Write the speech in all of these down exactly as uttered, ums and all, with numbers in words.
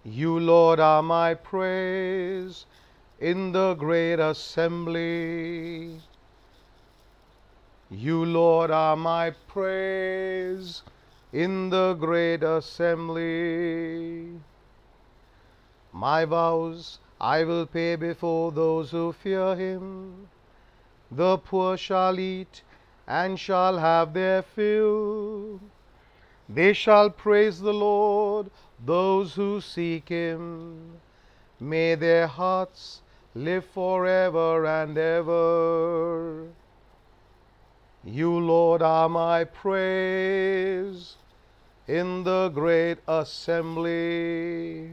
You, Lord, are my praise in the great assembly. You, Lord, are my praise in the great assembly. My vows I will pay before those who fear him. The poor shall eat and shall have their fill. They shall praise the Lord, those who seek him. May their hearts live forever and ever. You, Lord, are my praise in the great assembly.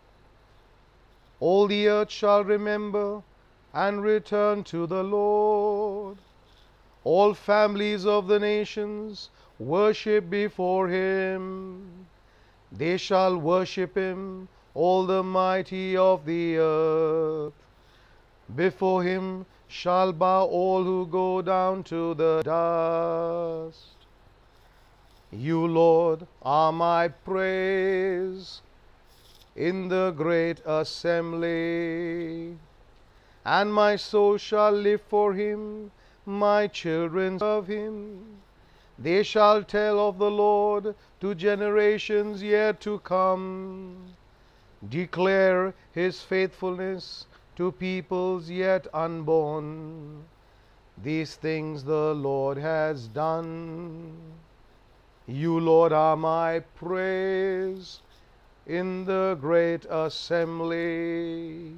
All the earth shall remember and return to the Lord. All families of the nations worship before him. They shall worship him, all the mighty of the earth. Before him shall bow all who go down to the dust. You, Lord, are my praise in the great assembly. And my soul shall live for him, my children of him. They shall tell of the Lord to generations yet to come. Declare his faithfulness to peoples yet unborn. These things the Lord has done. You, Lord, are my praise in the great assembly.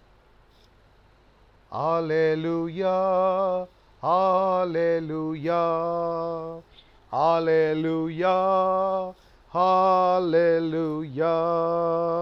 Alleluia, Alleluia, Alleluia, Alleluia.